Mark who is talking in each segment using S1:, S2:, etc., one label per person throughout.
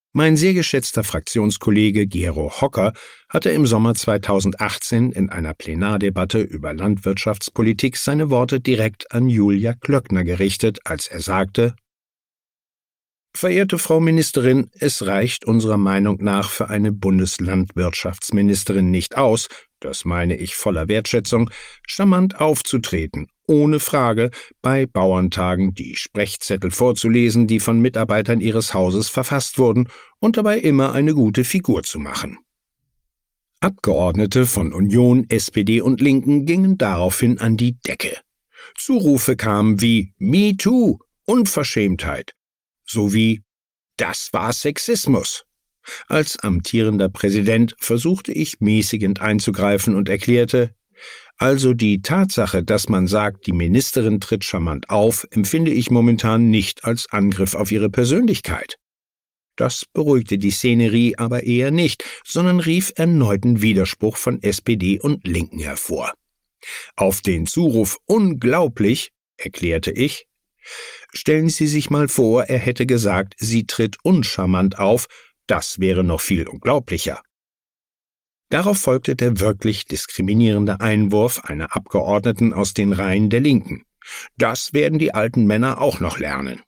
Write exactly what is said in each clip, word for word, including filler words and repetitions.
S1: Mein sehr geschätzter Fraktionskollege Gero Hocker hatte im Sommer zweitausendachtzehn in einer Plenardebatte über Landwirtschaftspolitik seine Worte direkt an Julia Klöckner gerichtet, als er sagte: »Verehrte Frau Ministerin, es reicht unserer Meinung nach für eine Bundeslandwirtschaftsministerin nicht aus, das meine ich voller Wertschätzung, charmant aufzutreten, ohne Frage, bei Bauerntagen die Sprechzettel vorzulesen, die von Mitarbeitern Ihres Hauses verfasst wurden, und dabei immer eine gute Figur zu machen.« Abgeordnete von Union, S P D und Linken gingen daraufhin an die Decke. Zurufe kamen wie »Me too«, »Unverschämtheit« sowie »Das war Sexismus«. Als amtierender Präsident versuchte ich mäßigend einzugreifen und erklärte: »Also die Tatsache, dass man sagt, die Ministerin tritt charmant auf, empfinde ich momentan nicht als Angriff auf ihre Persönlichkeit.« Das beruhigte die Szenerie aber eher nicht, sondern rief erneuten Widerspruch von S P D und Linken hervor. Auf den Zuruf »Unglaublich«, erklärte ich: »Stellen Sie sich mal vor, er hätte gesagt, sie tritt uncharmant auf, das wäre noch viel unglaublicher.« Darauf folgte der wirklich diskriminierende Einwurf einer Abgeordneten aus den Reihen der Linken. Das werden die alten Männer auch noch lernen.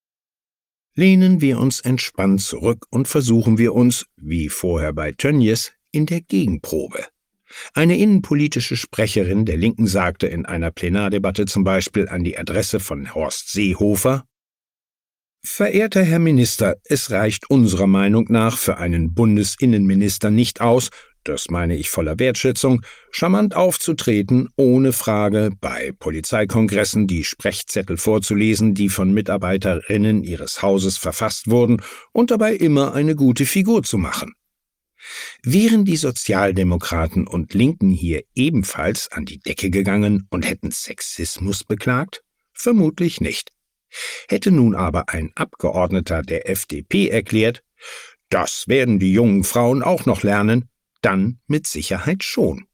S1: Lehnen wir uns entspannt zurück und versuchen wir uns, wie vorher bei Tönnies, in der Gegenprobe. Eine innenpolitische Sprecherin der Linken sagte in einer Plenardebatte zum Beispiel an die Adresse von Horst Seehofer: »Verehrter Herr Minister, es reicht unserer Meinung nach für einen Bundesinnenminister nicht aus, das meine ich voller Wertschätzung, charmant aufzutreten, ohne Frage, bei Polizeikongressen die Sprechzettel vorzulesen, die von Mitarbeiterinnen Ihres Hauses verfasst wurden, und dabei immer eine gute Figur zu machen.« Wären die Sozialdemokraten und Linken hier ebenfalls an die Decke gegangen und hätten Sexismus beklagt? Vermutlich nicht. Hätte nun aber ein Abgeordneter der F D P erklärt, das werden die jungen Frauen auch noch lernen, dann mit Sicherheit schon.